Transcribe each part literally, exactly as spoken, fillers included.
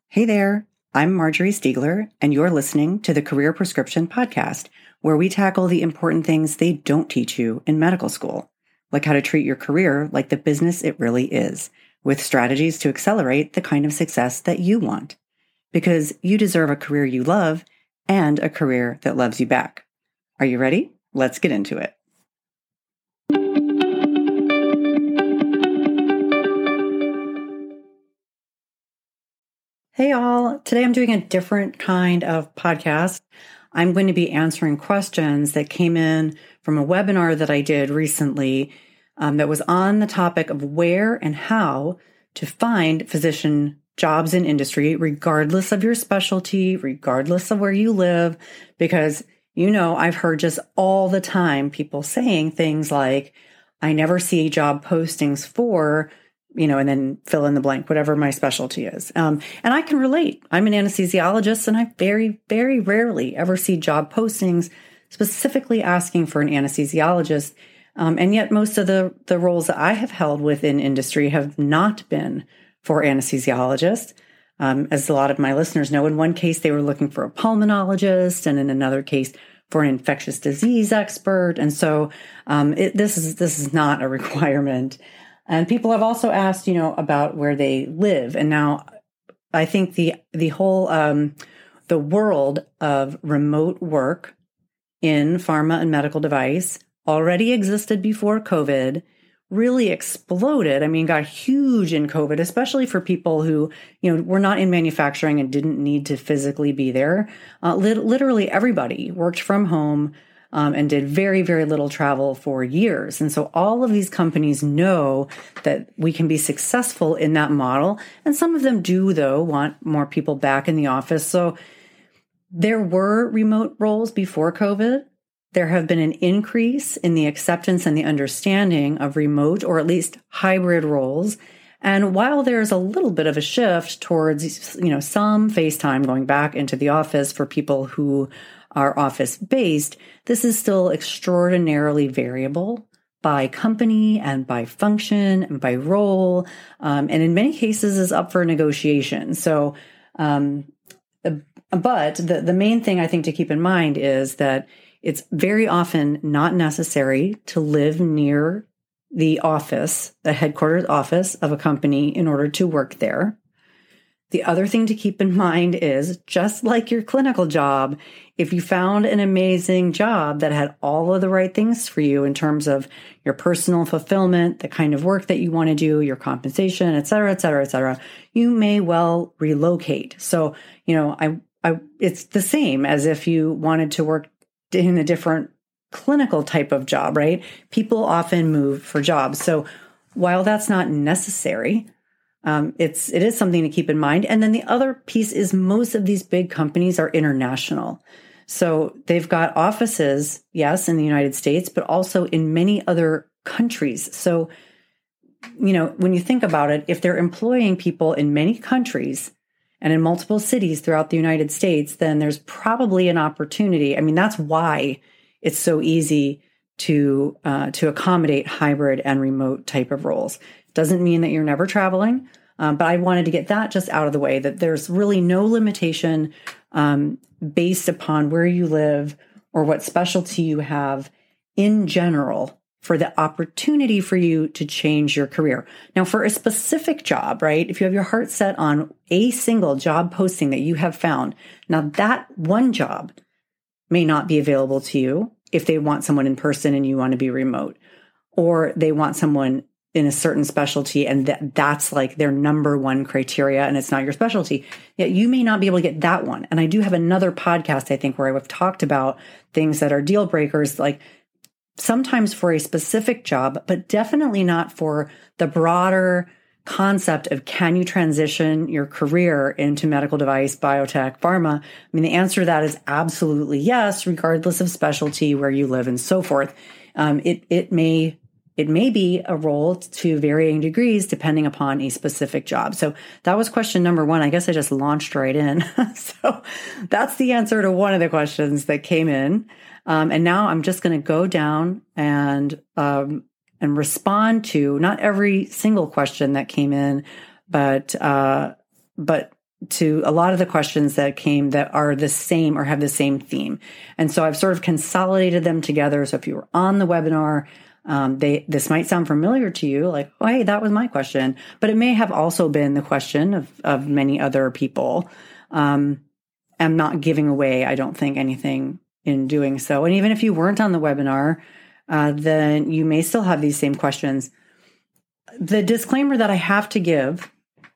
Hey there, I'm Marjorie Stiegler, and you're listening to the Career Prescription Podcast, where we tackle the important things they don't teach you in medical school, like how to treat your career like the business it really is, with strategies to accelerate the kind of success that you want. Because you deserve a career you love and a career that loves you back. Are you ready? Let's get into it. Hey all, today I'm doing a different kind of podcast. I'm going to be answering questions that came in from a webinar that I did recently um, that was on the topic of where and how to find physician jobs in industry, regardless of your specialty, regardless of where you live, because, you know, I've heard just all the time people saying things like, I never see job postings for, you know, and then fill in the blank, whatever my specialty is. Um, and I can relate. I'm an anesthesiologist, and I very, very rarely ever see job postings specifically asking for an anesthesiologist. Um, and yet most of the, the roles that I have held within industry have not been for anesthesiologists. Um, as a lot of my listeners know, in one case, they were looking for a pulmonologist, and in another case, for an infectious disease expert. And so um, it, this is this is not a requirement. And people have also asked, you know, about where they live. And now I think the the whole um, the world of remote work in pharma and medical device already existed before COVID, really exploded. I mean, got huge in COVID, especially for people who, you know, were not in manufacturing and didn't need to physically be there. Uh, lit- literally everybody worked from home um, and did very, very little travel for years. And so all of these companies know that we can be successful in that model. And some of them do, though, want more people back in the office. So there were remote roles before COVID. There have been an increase in the acceptance and the understanding of remote or at least hybrid roles. And while there's a little bit of a shift towards, you know, some face time going back into the office for people who are office-based, this is still extraordinarily variable by company and by function and by role, um, and in many cases is up for negotiation. So, um, but the, the main thing I think to keep in mind is that it's very often not necessary to live near the office, the headquarters office of a company in order to work there. The other thing to keep in mind is, just like your clinical job, if you found an amazing job that had all of the right things for you in terms of your personal fulfillment, the kind of work that you want to do, your compensation, et cetera, et cetera, et cetera, you may well relocate. So, you know, I, I, it's the same as if you wanted to work in a different clinical type of job, right? People often move for jobs. So while that's not necessary, um, it's, it is something to keep in mind. And then the other piece is most of these big companies are international. So they've got offices, yes, in the United States, but also in many other countries. So, you know, when you think about it, if they're employing people in many countries and in multiple cities throughout the United States, then there's probably an opportunity. I mean, that's why it's so easy to uh, to accommodate hybrid and remote type of roles. Doesn't mean that you're never traveling, um, but I wanted to get that just out of the way, that there's really no limitation um, based upon where you live or what specialty you have in general for the opportunity for you to change your career. Now, for a specific job, right? If you have your heart set on a single job posting that you have found, now that one job may not be available to you if they want someone in person and you want to be remote, or they want someone in a certain specialty and that that's like their number one criteria and it's not your specialty. Yet you may not be able to get that one. And I do have another podcast, I think, where I've talked about things that are deal breakers, like sometimes for a specific job, but definitely not for the broader concept of, can you transition your career into medical device, biotech, pharma? I mean, the answer to that is absolutely yes, regardless of specialty, where you live, and so forth. Um, it it may it may be a role to varying degrees depending upon a specific job. So that was question number one. I guess I just launched right in. So that's the answer to one of the questions that came in. Um, and now I'm just going to go down and um, and respond to not every single question that came in, but uh, but to a lot of the questions that came that are the same or have the same theme. And so I've sort of consolidated them together. So if you were on the webinar, um, they, this might sound familiar to you, like, oh, hey, that was my question, but it may have also been the question of, of many other people. Um, I'm not giving away, I don't think, anything in doing so. And even if you weren't on the webinar, uh, then you may still have these same questions. The disclaimer that I have to give,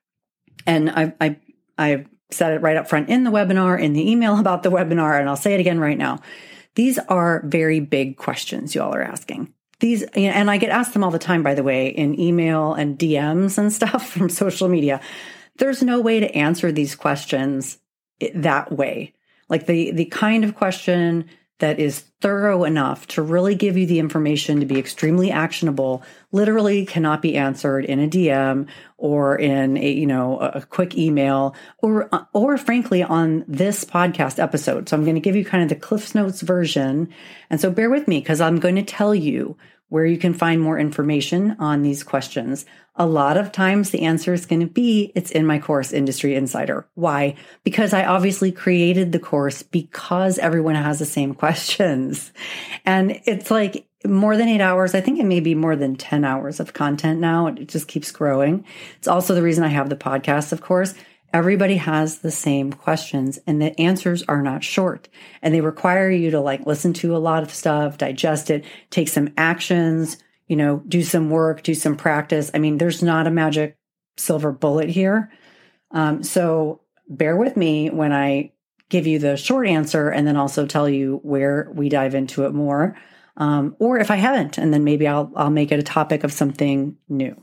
and I, I I said it right up front in the webinar, in the email about the webinar, and I'll say it again right now. These are very big questions you all are asking. These, and I get asked them all the time, by the way, in email and D Ms and stuff from social media. There's no way to answer these questions that way. Like the, the kind of question that is thorough enough to really give you the information to be extremely actionable literally cannot be answered in a D M or in a, you know, a quick email or, or frankly on this podcast episode. So I'm going to give you kind of the Cliff's Notes version. And so bear with me because I'm going to tell you where you can find more information on these questions. A lot of times the answer is going to be, it's in my course, Industry Insider. Why? Because I obviously created the course because everyone has the same questions. And it's like more than eight hours. I think it may be more than ten hours of content now. It just keeps growing. It's also the reason I have the podcast, of course. Everybody has the same questions and the answers are not short and they require you to like listen to a lot of stuff, digest it, take some actions, you know, do some work, do some practice. I mean, there's not a magic silver bullet here. Um, so bear with me when I give you the short answer and then also tell you where we dive into it more. Um, or if I haven't, and then maybe I'll, I'll make it a topic of something new.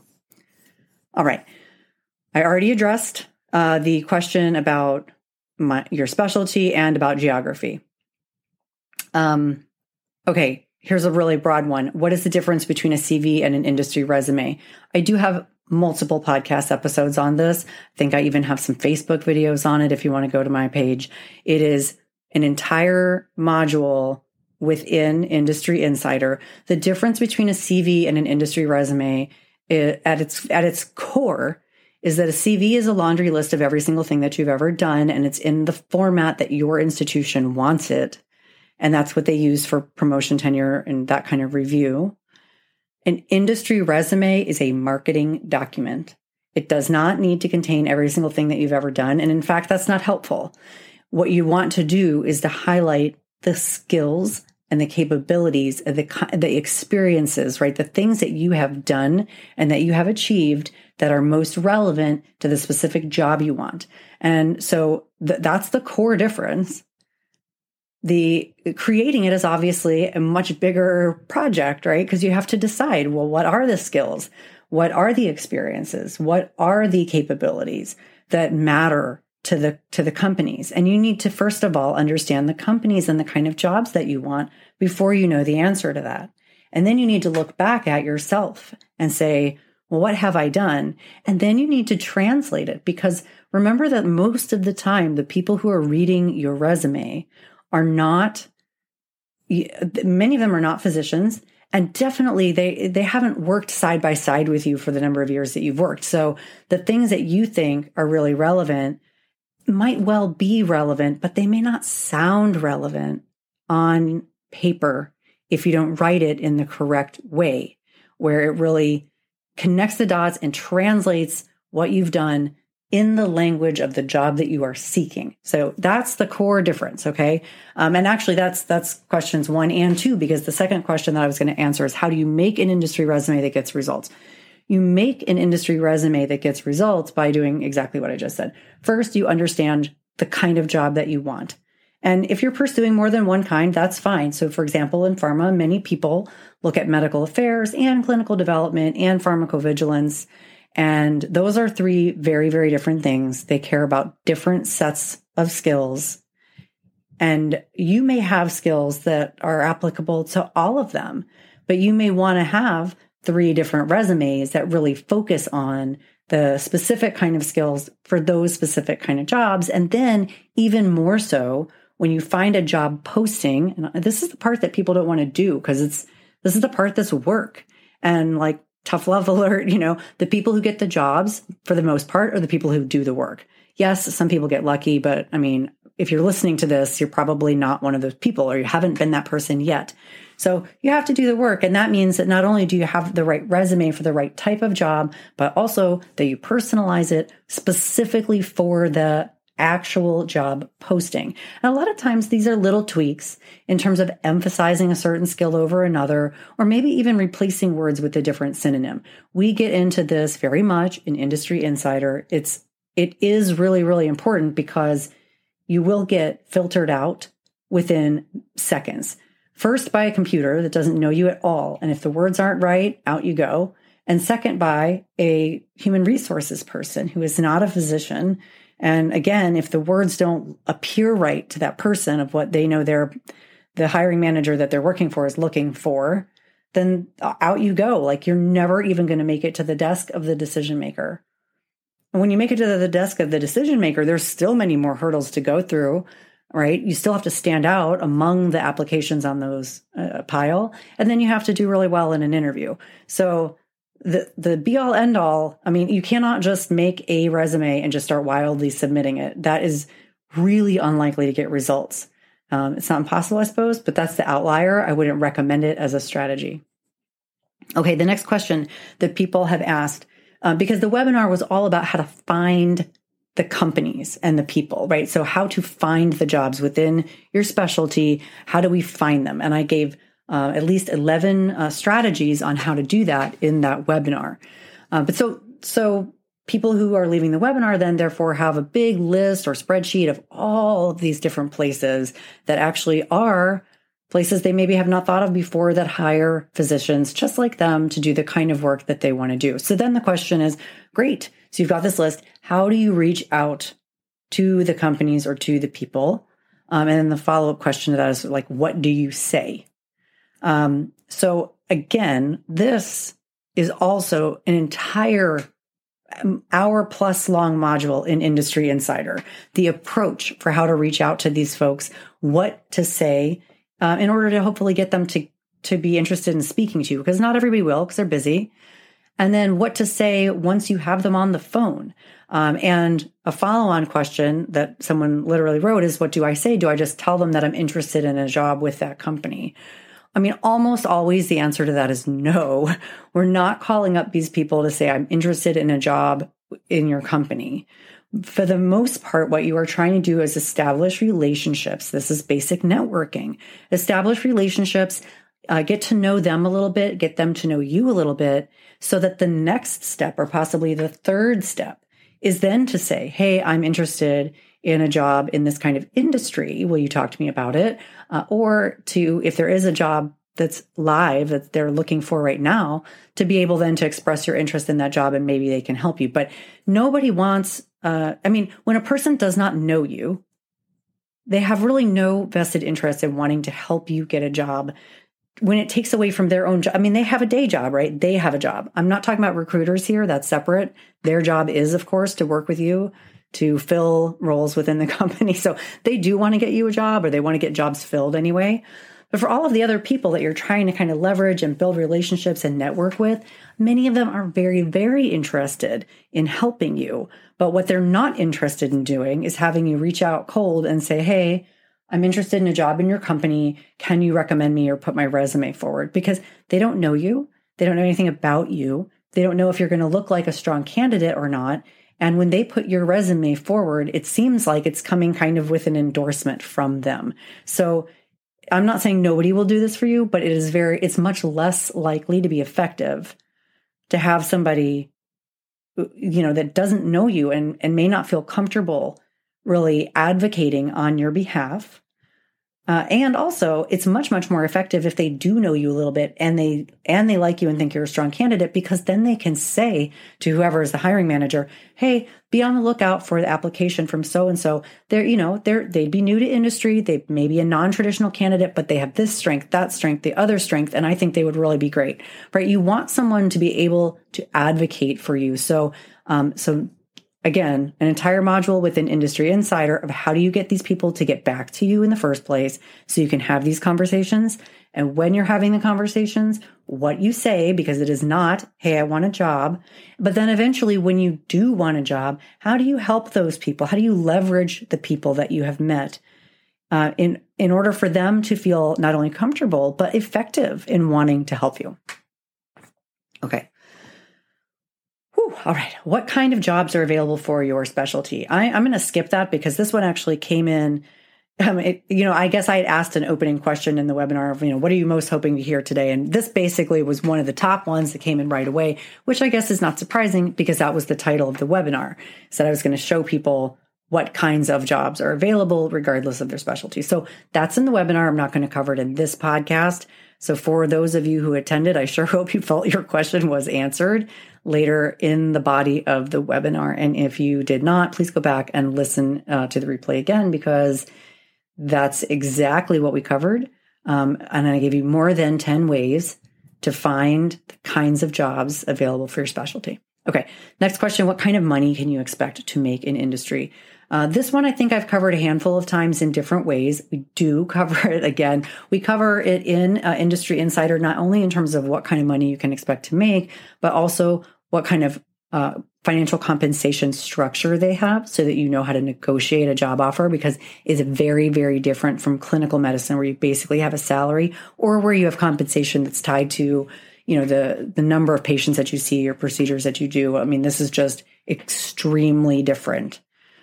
All right. I already addressed Uh, the question about my, your specialty and about geography. Um, okay, here's a really broad one. What is the difference between a C V and an industry resume? I do have multiple podcast episodes on this. I think I even have some Facebook videos on it if you want to go to my page. It is an entire module within Industry Insider. The difference between a C V and an industry resume is, at its at its core is that a C V is a laundry list of every single thing that you've ever done, and it's in the format that your institution wants it. And that's what they use for promotion, tenure, and that kind of review. An industry resume is a marketing document. It does not need to contain every single thing that you've ever done. And in fact, that's not helpful. What you want to do is to highlight the skills and the capabilities, of the, the experiences, right? The things that you have done and that you have achieved that are most relevant to the specific job you want. And so th- that's the core difference. The creating it is obviously a much bigger project, right? Because you have to decide, well, what are the skills? What are the experiences? What are the capabilities that matter to the to the companies? And you need to, first of all, understand the companies and the kind of jobs that you want before you know the answer to that. And then you need to look back at yourself and say, well, what have I done? And then you need to translate it, because remember that most of the time, the people who are reading your resume are not, many of them are not physicians. And definitely they, they haven't worked side by side with you for the number of years that you've worked. So the things that you think are really relevant might well be relevant, but they may not sound relevant on paper if you don't write it in the correct way, where it really connects the dots and translates what you've done in the language of the job that you are seeking. So that's the core difference, okay? Um, and actually, that's that's questions one and two, because the second question that I was going to answer is, how do you make an industry resume that gets results? You make an industry resume that gets results by doing exactly what I just said. First, you understand the kind of job that you want. And if you're pursuing more than one kind, that's fine. So for example, in pharma, many people look at medical affairs and clinical development and pharmacovigilance. And those are three very, very different things. They care about different sets of skills. And you may have skills that are applicable to all of them, but you may want to have three different resumes that really focus on the specific kind of skills for those specific kind of jobs. And then even more so, when you find a job posting, and this is the part that people don't want to do, because it's, this is the part that's work. And like, tough love alert, you know, the people who get the jobs for the most part are the people who do the work. Yes, some people get lucky, but I mean, if you're listening to this, you're probably not one of those people, or you haven't been that person yet. So you have to do the work. And that means that not only do you have the right resume for the right type of job, but also that you personalize it specifically for the actual job posting. And a lot of times these are little tweaks in terms of emphasizing a certain skill over another, or maybe even replacing words with a different synonym. We get into this very much in Industry Insider. It's, it is really, really important because you will get filtered out within seconds. First, by a computer that doesn't know you at all. And if the words aren't right, out you go. And second, by a human resources person who is not a physician. And again, if the words don't appear right to that person of what they know they're, the hiring manager that they're working for is looking for, then out you go. Like, you're never even going to make it to the desk of the decision maker. And when you make it to the desk of the decision maker, there's still many more hurdles to go through, right? You still have to stand out among the applications on those uh, pile. And then you have to do really well in an interview. So the, the be all end all, I mean, you cannot just make a resume and just start wildly submitting it. That is really unlikely to get results. Um, it's not impossible, I suppose, but that's the outlier. I wouldn't recommend it as a strategy. Okay, the next question that people have asked, uh, because the webinar was all about how to find the companies and the people, right? So how to find the jobs within your specialty. How do we find them? And I gave uh, at least eleven uh, strategies on how to do that in that webinar. Uh, but so, so people who are leaving the webinar then therefore have a big list or spreadsheet of all of these different places that actually are places they maybe have not thought of before that hire physicians just like them to do the kind of work that they want to do. So then the question is, great. So you've got this list. How do you reach out to the companies or to the people? Um, and then the follow-up question to that is like, what do you say? Um, so again, this is also an entire hour plus long module in Industry Insider, the approach for how to reach out to these folks, what to say, uh, in order to hopefully get them to, to be interested in speaking to you, because not everybody will, because they're busy. And then what to say once you have them on the phone. Um, and a follow-on question that someone literally wrote is, what do I say? Do I just tell them that I'm interested in a job with that company? I mean, almost always the answer to that is no. We're not calling up these people to say, I'm interested in a job in your company. For the most part, what you are trying to do is establish relationships. This is basic networking. Establish relationships, uh, get to know them a little bit, get them to know you a little bit, so that the next step, or possibly the third step, is then to say, hey, I'm interested in a job in this kind of industry. Will you talk to me about it? Uh, or to, if there is a job that's live that they're looking for right now, to be able then to express your interest in that job and maybe they can help you. But nobody wants, uh, I mean, when a person does not know you, they have really no vested interest in wanting to help you get a job when it takes away from their own job. I mean, they have a day job, right? They have a job. I'm not talking about recruiters here. That's separate. Their job is, of course, to work with you, to fill roles within the company. So they do want to get you a job, or they want to get jobs filled anyway. But for all of the other people that you're trying to kind of leverage and build relationships and network with, many of them are very, very interested in helping you. But what they're not interested in doing is having you reach out cold and say, hey, I'm interested in a job in your company. Can you recommend me or put my resume forward? Because they don't know you. They don't know anything about you. They don't know if you're going to look like a strong candidate or not. And when they put your resume forward, it seems like it's coming kind of with an endorsement from them. So I'm not saying nobody will do this for you, but it is very, it's much less likely to be effective to have somebody, you know, that doesn't know you and, and may not feel comfortable really advocating on your behalf. Uh, and also, it's much, much more effective if they do know you a little bit and they and they like you and think you're a strong candidate, because then they can say to whoever is the hiring manager, hey, be on the lookout for the application from so-and-so. They're, you know, they're, they'd be new to industry. They may be a non-traditional candidate, but they have this strength, that strength, the other strength, and I think they would really be great, right? You want someone to be able to advocate for you. So, um, so again, an entire module within Industry Insider of how do you get these people to get back to you in the first place so you can have these conversations. And when you're having the conversations, what you say, because it is not, hey, I want a job. But then eventually when you do want a job, how do you help those people? How do you leverage the people that you have met uh, in, in order for them to feel not only comfortable, but effective in wanting to help you? Okay. Whew, all right. What kind of jobs are available for your specialty? I, I'm going to skip that because this one actually came in. Um, it, you know, I guess I had asked an opening question in the webinar of, you know, what are you most hoping to hear today? And this basically was one of the top ones that came in right away, which I guess is not surprising because that was the title of the webinar. Said I was going to show people what kinds of jobs are available regardless of their specialty. So that's in the webinar. I'm not going to cover it in this podcast. So for those of you who attended, I sure hope you felt your question was answered later in the body of the webinar. And if you did not, please go back and listen uh, to the replay again, because that's exactly what we covered. Um, and I gave you more than ten ways to find the kinds of jobs available for your specialty. Okay, next question. What kind of money can you expect to make in industry? Uh, this one I think I've covered a handful of times in different ways. We do cover it again. We cover it in uh, Industry Insider, not only in terms of what kind of money you can expect to make, but also what kind of uh, financial compensation structure they have so that you know how to negotiate a job offer, because it's very, very different from clinical medicine where you basically have a salary or where you have compensation that's tied to, you know, the, the number of patients that you see or procedures that you do. I mean, this is just extremely different.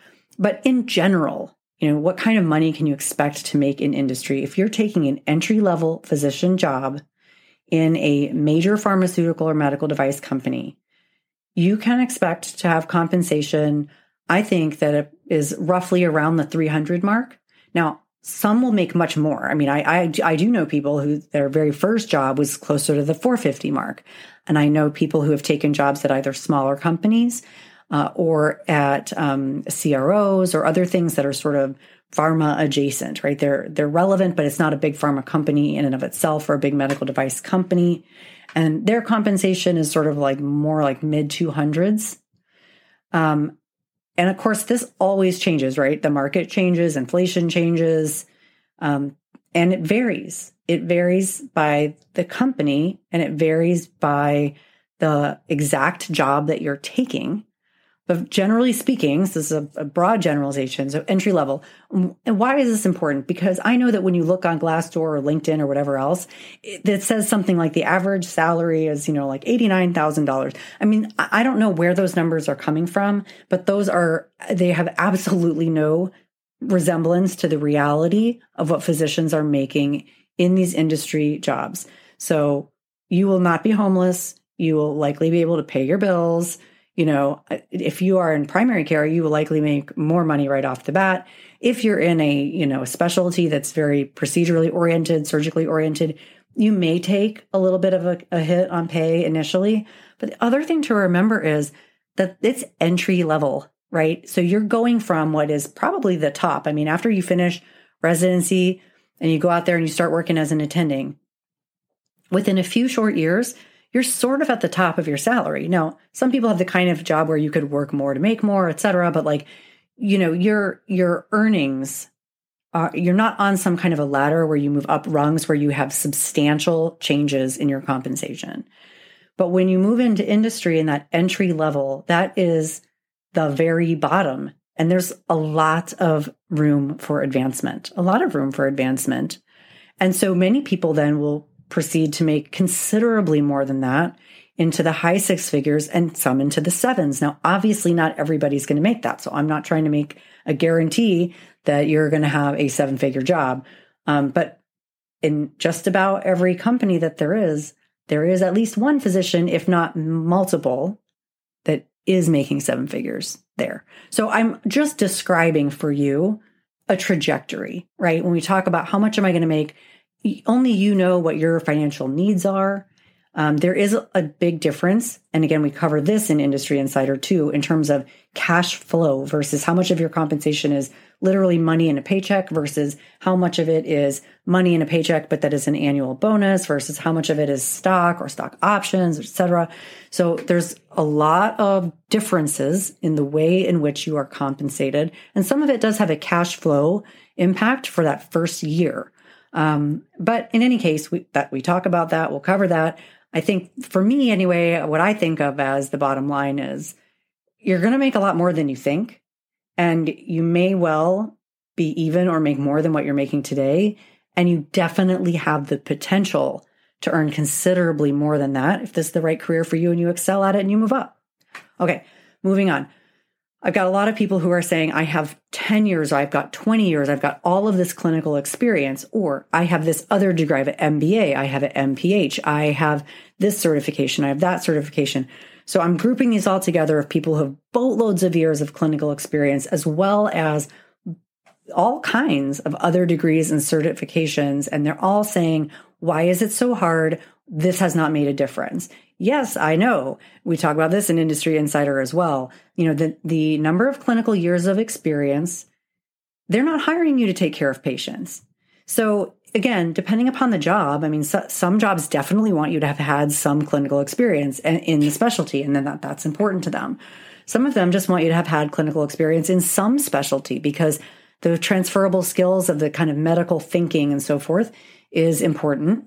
But in general, you know, what kind of money can you expect to make in industry? If you're taking an entry-level physician job in a major pharmaceutical or medical device company, you can expect to have compensation, I think, that it is roughly around the three hundred mark. Now, some will make much more. I mean, I, I, I do know people who their very first job was closer to the four fifty mark. And I know people who have taken jobs at either smaller companies uh, or at um, C R Os or other things that are sort of pharma adjacent, right? They're, they're relevant, but it's not a big pharma company in and of itself or a big medical device company. And their compensation is sort of like more like mid two hundreds. Um, and of course, this always changes, right? The market changes, inflation changes, um, and it varies. It varies by the company and it varies by the exact job that you're taking. But generally speaking, this is a, a broad generalization, so entry level. And why is this important? Because I know that when you look on Glassdoor or LinkedIn or whatever else, it, it says something like the average salary is, you know, like eighty-nine thousand dollars. I mean, I don't know where those numbers are coming from, but those are, they have absolutely no resemblance to the reality of what physicians are making in these industry jobs. So you will not be homeless. You will likely be able to pay your bills. You know, if you are in primary care, you will likely make more money right off the bat. If you're in a, you know, a specialty that's very procedurally oriented, surgically oriented, you may take a little bit of a, a hit on pay initially. But the other thing to remember is that it's entry level, right? So you're going from what is probably the top. I mean, after you finish residency and you go out there and you start working as an attending, within a few short years, you're sort of at the top of your salary. Now, some people have the kind of job where you could work more to make more, et cetera. But like, you know, your, your earnings, are, you're not on some kind of a ladder where you move up rungs where you have substantial changes in your compensation. But when you move into industry in that entry level, that is the very bottom. And there's a lot of room for advancement, a lot of room for advancement. And so many people then will proceed to make considerably more than that into the high six figures and some into the sevens. Now, obviously not everybody's going to make that. So I'm not trying to make a guarantee that you're going to have a seven figure job. Um, but in just about every company that there is, there is at least one physician, if not multiple, that is making seven figures there. So I'm just describing for you a trajectory, right? When we talk about how much am I going to make, only you know what your financial needs are. Um, there is a big difference. And again, we cover this in Industry Insider too, in terms of cash flow versus how much of your compensation is literally money in a paycheck versus how much of it is money in a paycheck, but that is an annual bonus versus how much of it is stock or stock options, et cetera. So there's a lot of differences in the way in which you are compensated. And some of it does have a cash flow impact for that first year. Um, but in any case, we, that we talk about that, we'll cover that. I think for me anyway, what I think of as the bottom line is you're going to make a lot more than you think. And you may well be even or make more than what you're making today. And you definitely have the potential to earn considerably more than that if this is the right career for you and you excel at it and you move up. Okay, moving on. I've got a lot of people who are saying, I have ten years, I've got twenty years, I've got all of this clinical experience, or I have this other degree, I have an M B A, I have an M P H, I have this certification, I have that certification. So I'm grouping these all together of people who have boatloads of years of clinical experience, as well as all kinds of other degrees and certifications. And they're all saying, why is it so hard? This has not made a difference. Yes, I know. We talk about this in Industry Insider as well. You know, the, the number of clinical years of experience, they're not hiring you to take care of patients. So again, depending upon the job, I mean, so, some jobs definitely want you to have had some clinical experience in the specialty, and then that, that's important to them. Some of them just want you to have had clinical experience in some specialty because the transferable skills of the kind of medical thinking and so forth is important.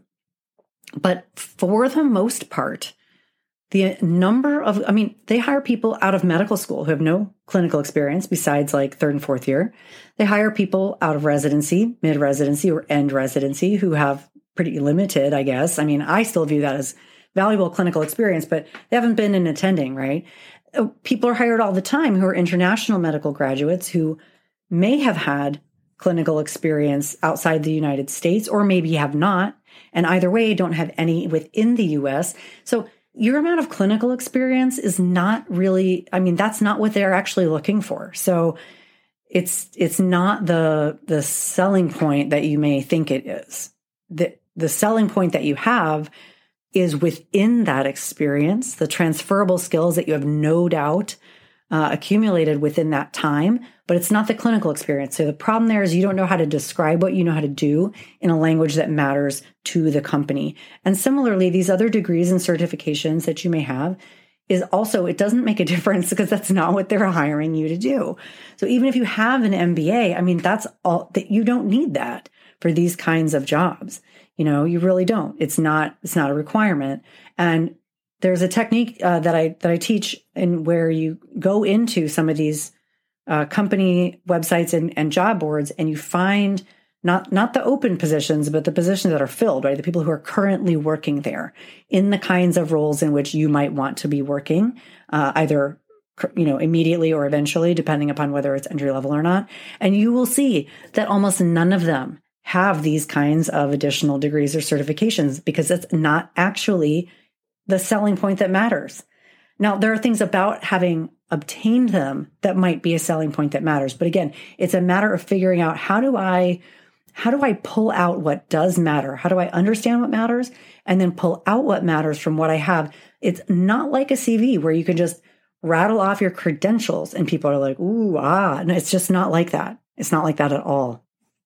But for the most part, the number of, I mean, they hire people out of medical school who have no clinical experience besides like third and fourth year. They hire people out of residency, mid-residency, or end residency who have pretty limited, I guess. I mean, I still view that as valuable clinical experience, but they haven't been in attending, right? People are hired all the time who are international medical graduates who may have had clinical experience outside the United States, or maybe have not. And either way, don't have any within the U S. So your amount of clinical experience is not really, I mean, that's not what they're actually looking for. So it's it's not the the selling point that you may think it is. The, the selling point that you have is within that experience, the transferable skills that you have no doubt uh, accumulated within that time, but it's not the clinical experience. So the problem there is you don't know how to describe what you know how to do in a language that matters to the company. And similarly, these other degrees and certifications that you may have is also, it doesn't make a difference because that's not what they're hiring you to do. So even if you have an M B A, I mean, that's all that you don't need that for these kinds of jobs. You know, you really don't. It's not, it's not a requirement. And there's a technique uh, that I, that I teach in where you go into some of these uh, company websites and, and job boards, and you find not, not the open positions, but the positions that are filled, right? The people who are currently working there in the kinds of roles in which you might want to be working, uh, either, you know, immediately or eventually, depending upon whether it's entry level or not. And you will see that almost none of them have these kinds of additional degrees or certifications because it's not actually the selling point that matters. Now, there are things about having obtained them that might be a selling point that matters. But again, it's a matter of figuring out how do I, how do I pull out what does matter? How do I understand what matters and then pull out what matters from what I have? It's not like a C V where you can just rattle off your credentials and people are like, ooh, ah, no, it's just not like that. It's not like that at all.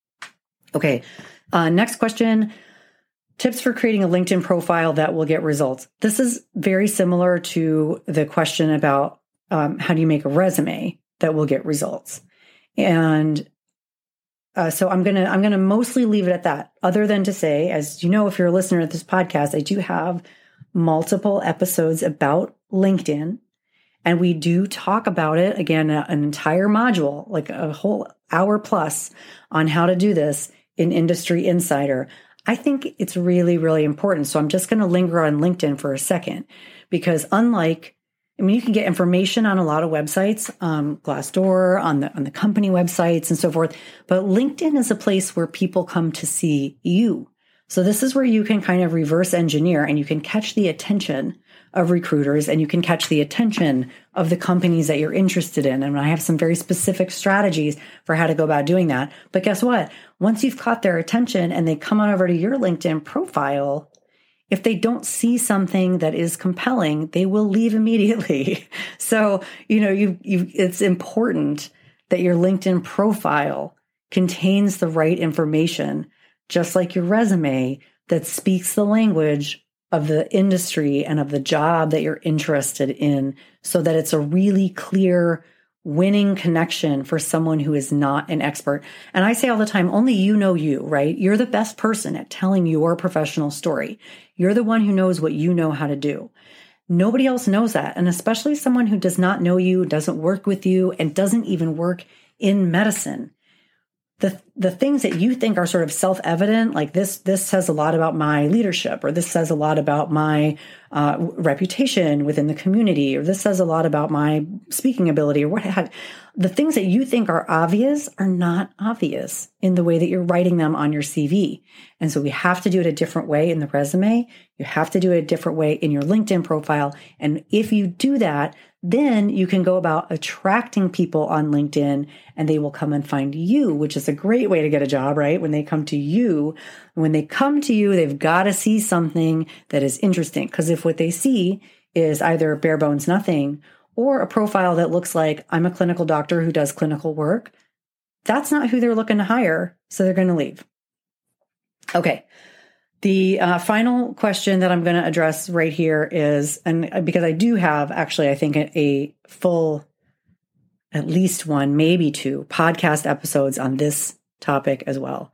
Okay. Uh, next question. Tips for creating a LinkedIn profile that will get results. This is very similar to the question about um, how do you make a resume that will get results. And uh, so I'm gonna I'm gonna mostly leave it at that. Other than to say, as you know, if you're a listener to this podcast, I do have multiple episodes about LinkedIn, and we do talk about it again, an entire module, like a whole hour plus, on how to do this in Industry Insider. I think it's really, really important. So I'm just going to linger on LinkedIn for a second, because unlike, I mean, you can get information on a lot of websites, um, Glassdoor, on the on the company websites and so forth. But LinkedIn is a place where people come to see you. So this is where you can kind of reverse engineer and you can catch the attention of recruiters and you can catch the attention of the companies that you're interested in. And I have some very specific strategies for how to go about doing that. But guess what? Once you've caught their attention and they come on over to your LinkedIn profile, if they don't see something that is compelling, they will leave immediately. So, you know, you, you, it's important that your LinkedIn profile contains the right information, just like your resume, that speaks the language of the industry and of the job that you're interested in, so that it's a really clear winning connection for someone who is not an expert. And I say all the time, only you know you, right? You're the best person at telling your professional story. You're the one who knows what you know how to do. Nobody else knows that. And especially someone who does not know you, doesn't work with you, and doesn't even work in medicine. The, the things that you think are sort of self-evident, like this, this says a lot about my leadership, or this says a lot about my uh, reputation within the community, or this says a lot about my speaking ability, or what have the things that you think are obvious are not obvious in the way that you're writing them on your C V. And so we have to do it a different way in the resume. You have to do it a different way in your LinkedIn profile. And if you do that, then you can go about attracting people on LinkedIn and they will come and find you, which is a great way to get a job, right? When they come to you, when they come to you, they've got to see something that is interesting. Because if what they see is either bare bones nothing or a profile that looks like I'm a clinical doctor who does clinical work, that's not who they're looking to hire. So they're going to leave. Okay. The uh, final question that I'm going to address right here is, and because I do have actually, I think a, a full, at least one, maybe two podcast episodes on this topic as well.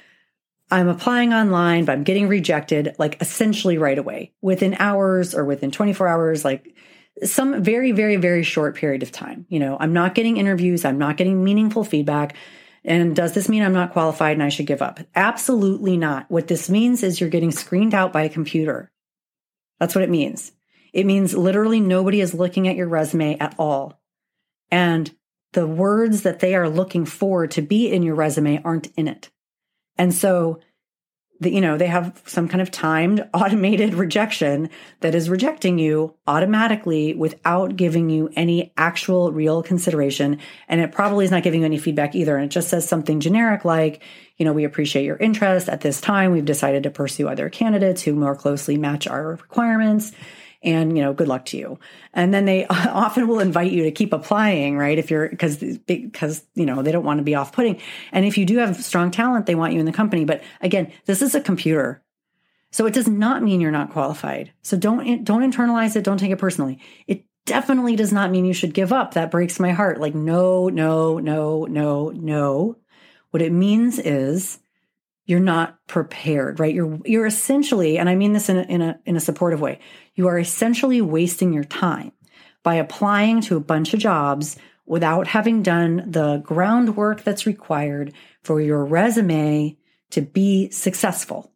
I'm applying online, but I'm getting rejected like essentially right away, within hours or within twenty-four hours, like some very, very, very short period of time. You know, I'm not getting interviews. I'm not getting meaningful feedback. And does this mean I'm not qualified and I should give up? Absolutely not. What this means is you're getting screened out by a computer. That's what it means. It means literally nobody is looking at your resume at all. And the words that they are looking for to be in your resume aren't in it. And so, the, you know, they have some kind of timed automated rejection that is rejecting you automatically without giving you any actual real consideration. And it probably is not giving you any feedback either. And it just says something generic like, you know, we appreciate your interest. At this time, we've decided to pursue other candidates who more closely match our requirements. And, you know, good luck to you. And then they often will invite you to keep applying, right? If you're, because, because, you know, they don't want to be off-putting. And if you do have strong talent, they want you in the company. But again, this is a computer. So it does not mean you're not qualified. So don't, don't internalize it. Don't take it personally. It definitely does not mean you should give up. That breaks my heart. Like, no, no, no, no, no. What it means is you're not prepared, right? You're, you're essentially, and I mean this in a, in a, in a supportive way, you are essentially wasting your time by applying to a bunch of jobs without having done the groundwork that's required for your resume to be successful.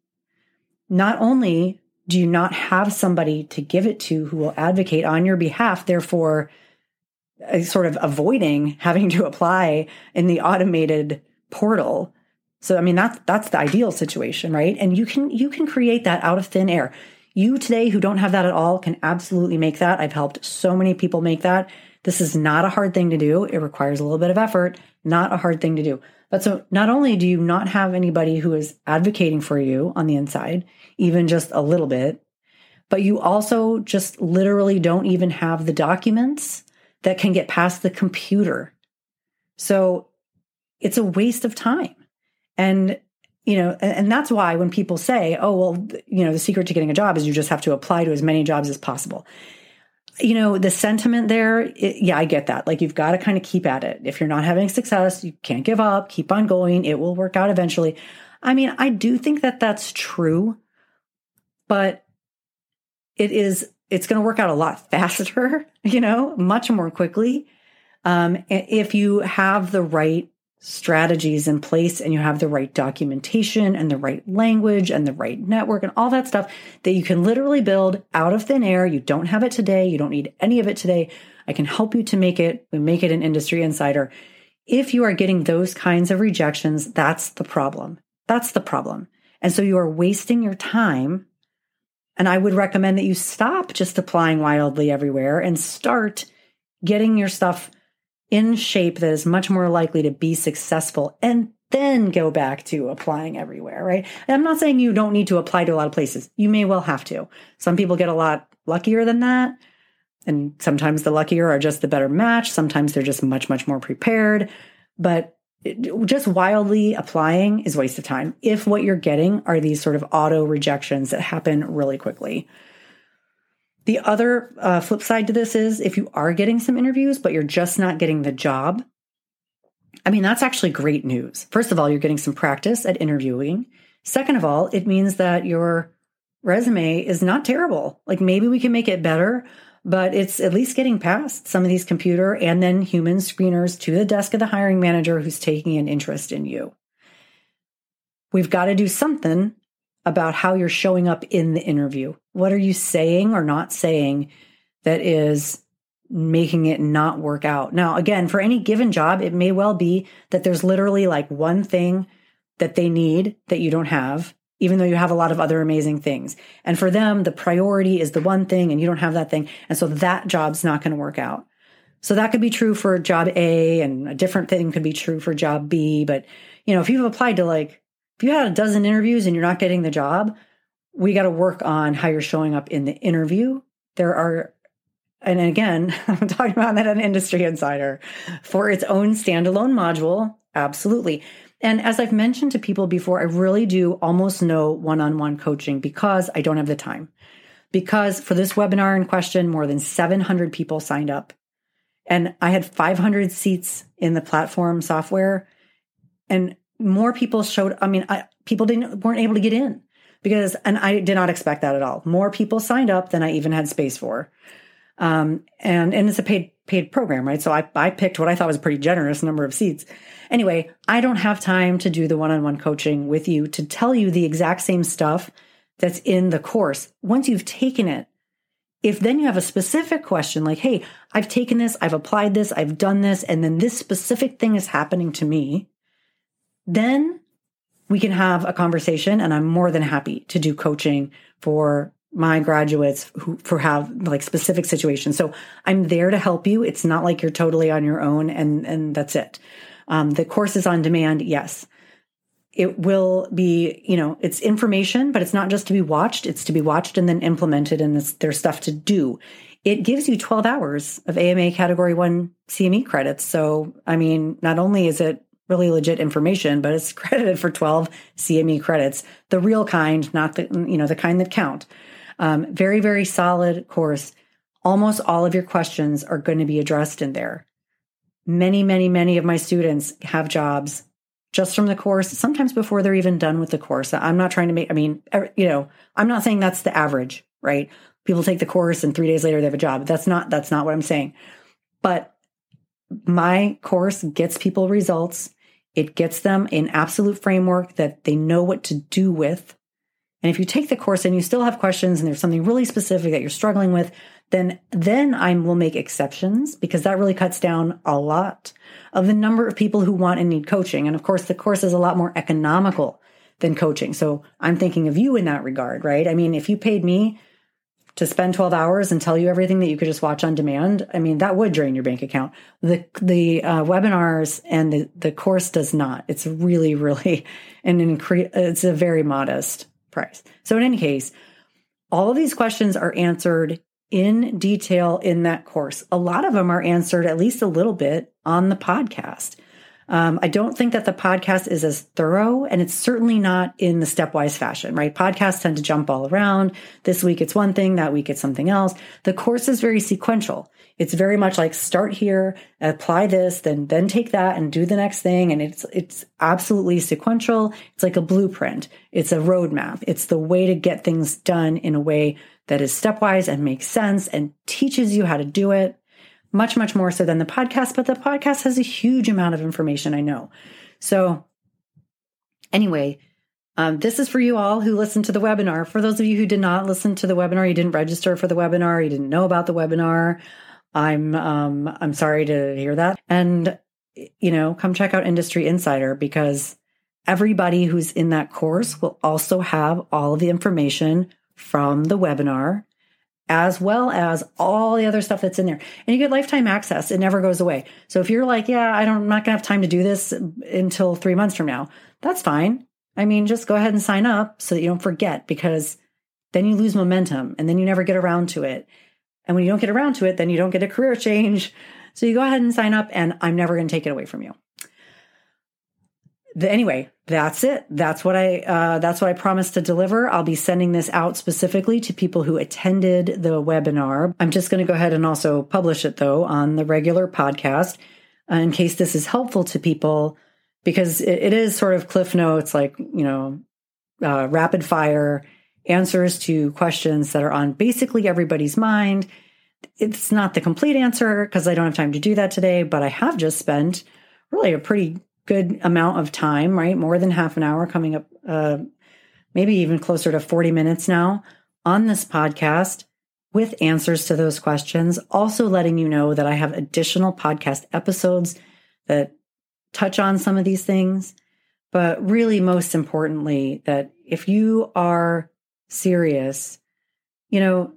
Not only do you not have somebody to give it to who will advocate on your behalf, therefore uh, sort of avoiding having to apply in the automated portal. So, I mean, that's, that's the ideal situation, right? And you can, you can create that out of thin air. You today who don't have that at all can absolutely make that. I've helped so many people make that. This is not a hard thing to do. It requires a little bit of effort, not a hard thing to do. But so not only do you not have anybody who is advocating for you on the inside, even just a little bit, but you also just literally don't even have the documents that can get past the computer. So it's a waste of time. And, you know, and that's why when people say, oh, well, you know, the secret to getting a job is you just have to apply to as many jobs as possible. You know, the sentiment there, it, yeah, I get that. Like, you've got to kind of keep at it. If you're not having success, you can't give up, keep on going. It will work out eventually. I mean, I do think that that's true, but it is, it's going to work out a lot faster, you know, much more quickly. Um, if you have the right strategies in place and you have the right documentation and the right language and the right network and all that stuff that you can literally build out of thin air. You don't have it today. You don't need any of it today. I can help you to make it. We make it an industry insider. If you are getting those kinds of rejections, that's the problem. That's the problem. And so you are wasting your time. And I would recommend that you stop just applying wildly everywhere and start getting your stuff in shape that is much more likely to be successful, and then go back to applying everywhere, right? And I'm not saying you don't need to apply to a lot of places. You may well have to. Some people get a lot luckier than that. And sometimes the luckier are just the better match. Sometimes they're just much, much more prepared. But it, just wildly applying is a waste of time if what you're getting are these sort of auto rejections that happen really quickly. The other uh, flip side to this is if you are getting some interviews, but you're just not getting the job, I mean, that's actually great news. First of all, you're getting some practice at interviewing. Second of all, it means that your resume is not terrible. Like maybe we can make it better, but it's at least getting past some of these computer and then human screeners to the desk of the hiring manager who's taking an interest in you. We've got to do something about how you're showing up in the interview. What are you saying or not saying that is making it not work out? Now, again, for any given job, it may well be that there's literally like one thing that they need that you don't have, even though you have a lot of other amazing things. And for them, the priority is the one thing and you don't have that thing. And so that job's not going to work out. So that could be true for job A and a different thing could be true for job B. But, you know, if you've applied to like, if you had a dozen interviews and you're not getting the job, we got to work on how you're showing up in the interview. There are, and again, I'm talking about that on Industry Insider for its own standalone module. Absolutely. And as I've mentioned to people before, I really do almost no one-on-one coaching because I don't have the time. Because for this webinar in question, more than seven hundred people signed up. And I had five hundred seats in the platform software. And more people showed, I mean, I, people didn't weren't able to get in because, and I did not expect that at all. More people signed up than I even had space for. Um, and, and it's a paid, paid program, right? So I, I picked what I thought was a pretty generous number of seats. Anyway, I don't have time to do the one-on-one coaching with you to tell you the exact same stuff that's in the course. Once you've taken it, if then you have a specific question like, hey, I've taken this, I've applied this, I've done this, and then this specific thing is happening to me, then we can have a conversation, and I'm more than happy to do coaching for my graduates who for have like specific situations. So I'm there to help you. It's not like you're totally on your own and, and that's it. Um, the course is on demand. Yes. It will be, you know, it's information, but it's not just to be watched. It's to be watched and then implemented, and it's, there's stuff to do. It gives you twelve hours of A M A Category one C M E credits. So, I mean, not only is it really legit information, but it's credited for twelve C M E credits, the real kind, not the, you know, the kind that count. Um, very, very solid course. Almost all of your questions are going to be addressed in there. Many, many, many of my students have jobs just from the course, sometimes before they're even done with the course. I'm not trying to make, I mean, you know, I'm not saying that's the average, right? People take the course and three days later they have a job. That's not, that's not what I'm saying. But my course gets people results. It gets them an absolute framework that they know what to do with. And if you take the course and you still have questions and there's something really specific that you're struggling with, then, then I will make exceptions because that really cuts down a lot of the number of people who want and need coaching. And of course, the course is a lot more economical than coaching. So I'm thinking of you in that regard, right? I mean, if you paid me to spend twelve hours and tell you everything that you could just watch on demand, I mean, that would drain your bank account. The the uh, webinars and the, the course does not. It's really, really an incre- it's a very modest price. So in any case, all of these questions are answered in detail in that course. A lot of them are answered at least a little bit on the podcast. Um, I don't think that the podcast is as thorough, and it's certainly not in the stepwise fashion, right? Podcasts tend to jump all around. This week it's one thing, that week it's something else. The course is very sequential. It's very much like start here, apply this, then then take that and do the next thing. And it's it's absolutely sequential. It's like a blueprint. It's a roadmap. It's the way to get things done in a way that is stepwise and makes sense and teaches you how to do it. Much, much more so than the podcast, but the podcast has a huge amount of information, I know. So anyway, um, this is for you all who listened to the webinar. For those of you who did not listen to the webinar, you didn't register for the webinar, you didn't know about the webinar, I'm um, I'm sorry to hear that. And, you know, come check out Industry Insider because everybody who's in that course will also have all of the information from the webinar, as well as all the other stuff that's in there. And you get lifetime access. It never goes away. So if you're like, yeah, I don't, I'm not going to have time to do this until three months from now, that's fine. I mean, just go ahead and sign up so that you don't forget, because then you lose momentum and then you never get around to it. And when you don't get around to it, then you don't get a career change. So you go ahead and sign up, and I'm never going to take it away from you. the, anyway, that's it. That's what I, uh, that's what I promised to deliver. I'll be sending this out specifically to people who attended the webinar. I'm just going to go ahead and also publish it though on the regular podcast uh, in case this is helpful to people, because it, it is sort of Cliff Notes, like, you know, uh, rapid fire answers to questions that are on basically everybody's mind. It's not the complete answer because I don't have time to do that today, but I have just spent really a pretty good amount of time, right? More than half an hour, coming up, uh, maybe even closer to forty minutes now on this podcast with answers to those questions. Also letting you know that I have additional podcast episodes that touch on some of these things. But really, most importantly, that if you are serious, you know,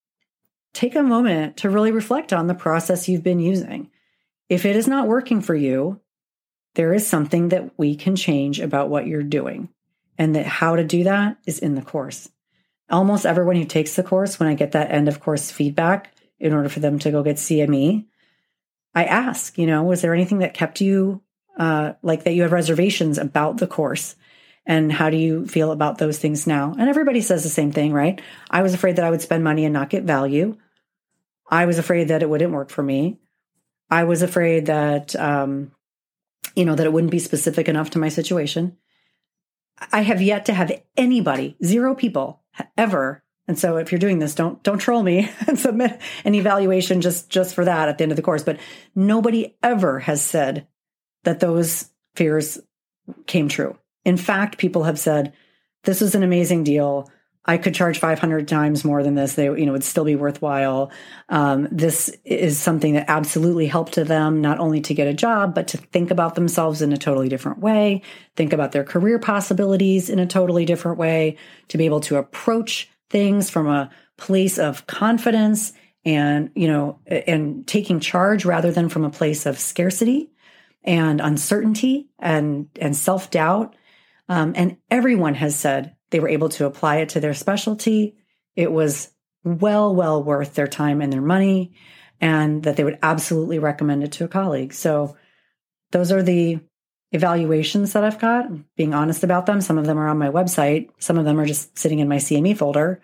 take a moment to really reflect on the process you've been using. If it is not working for you, there is something that we can change about what you're doing. And that how to do that is in the course. Almost everyone who takes the course, when I get that end of course feedback, in order for them to go get C M E, I ask, you know, was there anything that kept you, uh, like that you have reservations about the course? And how do you feel about those things now? And everybody says the same thing, right? I was afraid that I would spend money and not get value. I was afraid that it wouldn't work for me. I was afraid that, um, you know, that it wouldn't be specific enough to my situation. I have yet to have anybody, zero people ever. And so if you're doing this, don't, don't troll me and submit an evaluation just, just for that at the end of the course. But nobody ever has said that those fears came true. In fact, people have said, this is an amazing deal. I could charge five hundred times more than this. They, you know, would still be worthwhile. Um, this is something that absolutely helped to them, not only to get a job, but to think about themselves in a totally different way, think about their career possibilities in a totally different way, to be able to approach things from a place of confidence and, you know, and taking charge rather than from a place of scarcity and uncertainty and, and self-doubt. Um, and everyone has said they were able to apply it to their specialty. It was well, well worth their time and their money, and that they would absolutely recommend it to a colleague. So those are the evaluations that I've got, being honest about them. Some of them are on my website. Some of them are just sitting in my C M E folder.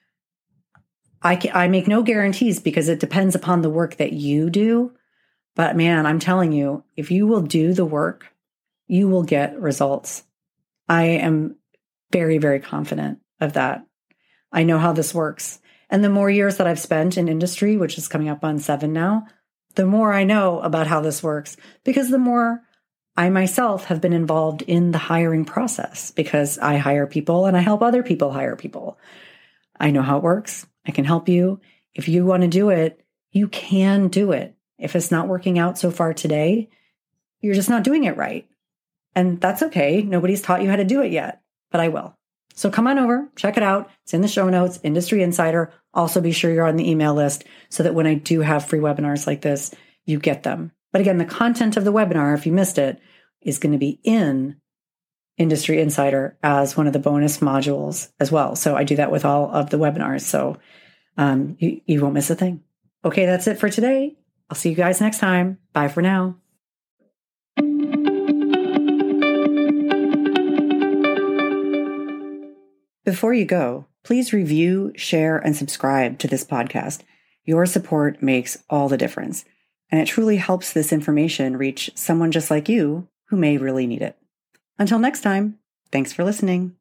I, can, I make no guarantees because it depends upon the work that you do. But man, I'm telling you, if you will do the work, you will get results. I am very, very confident of that. I know how this works. And the more years that I've spent in industry, which is coming up on seven now, the more I know about how this works, because the more I myself have been involved in the hiring process, because I hire people and I help other people hire people. I know how it works. I can help you. If you want to do it, you can do it. If it's not working out so far today, you're just not doing it right. And that's okay. Nobody's taught you how to do it yet, but I will. So come on over, check it out. It's in the show notes, Industry Insider. Also be sure you're on the email list so that when I do have free webinars like this, you get them. But again, the content of the webinar, if you missed it, is going to be in Industry Insider as one of the bonus modules as well. So I do that with all of the webinars. So um, you, you won't miss a thing. Okay, that's it for today. I'll see you guys next time. Bye for now. Before you go, please review, share, and subscribe to this podcast. Your support makes all the difference, and it truly helps this information reach someone just like you who may really need it. Until next time, thanks for listening.